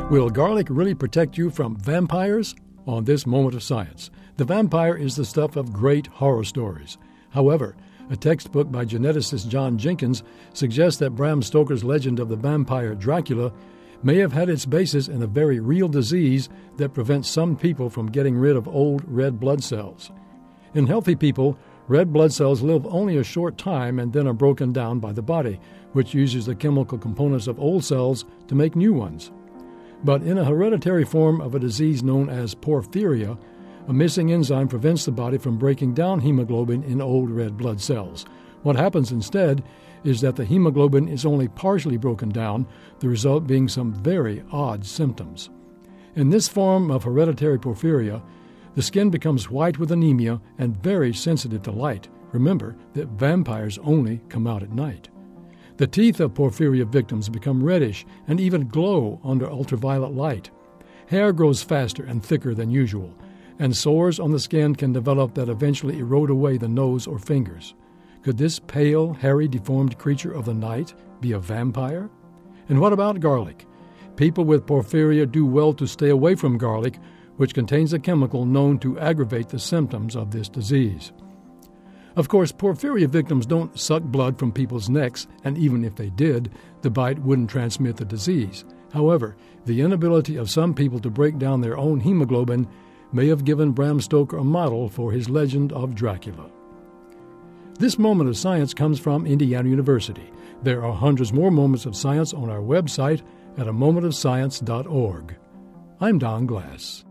Will garlic really protect you from vampires? On this Moment of Science, the vampire is the stuff of great horror stories. However, a textbook by geneticist John Jenkins suggests that Bram Stoker's legend of the vampire Dracula may have had its basis in a very real disease that prevents some people from getting rid of old red blood cells. In healthy people, red blood cells live only a short time and then are broken down by the body, which uses the chemical components of old cells to make new ones. But in a hereditary form of a disease known as porphyria, a missing enzyme prevents the body from breaking down hemoglobin in old red blood cells. What happens instead is that the hemoglobin is only partially broken down, the result being some very odd symptoms. In this form of hereditary porphyria, the skin becomes white with anemia and very sensitive to light. Remember that vampires only come out at night. The teeth of porphyria victims become reddish and even glow under ultraviolet light. Hair grows faster and thicker than usual, and sores on the skin can develop that eventually erode away the nose or fingers. Could this pale, hairy, deformed creature of the night be a vampire? And what about garlic? People with porphyria do well to stay away from garlic, which contains a chemical known to aggravate the symptoms of this disease. Of course, porphyria victims don't suck blood from people's necks, and even if they did, the bite wouldn't transmit the disease. However, the inability of some people to break down their own hemoglobin may have given Bram Stoker a model for his legend of Dracula. This Moment of Science comes from Indiana University. There are hundreds more moments of science on our website at amomentofscience.org. I'm Don Glass.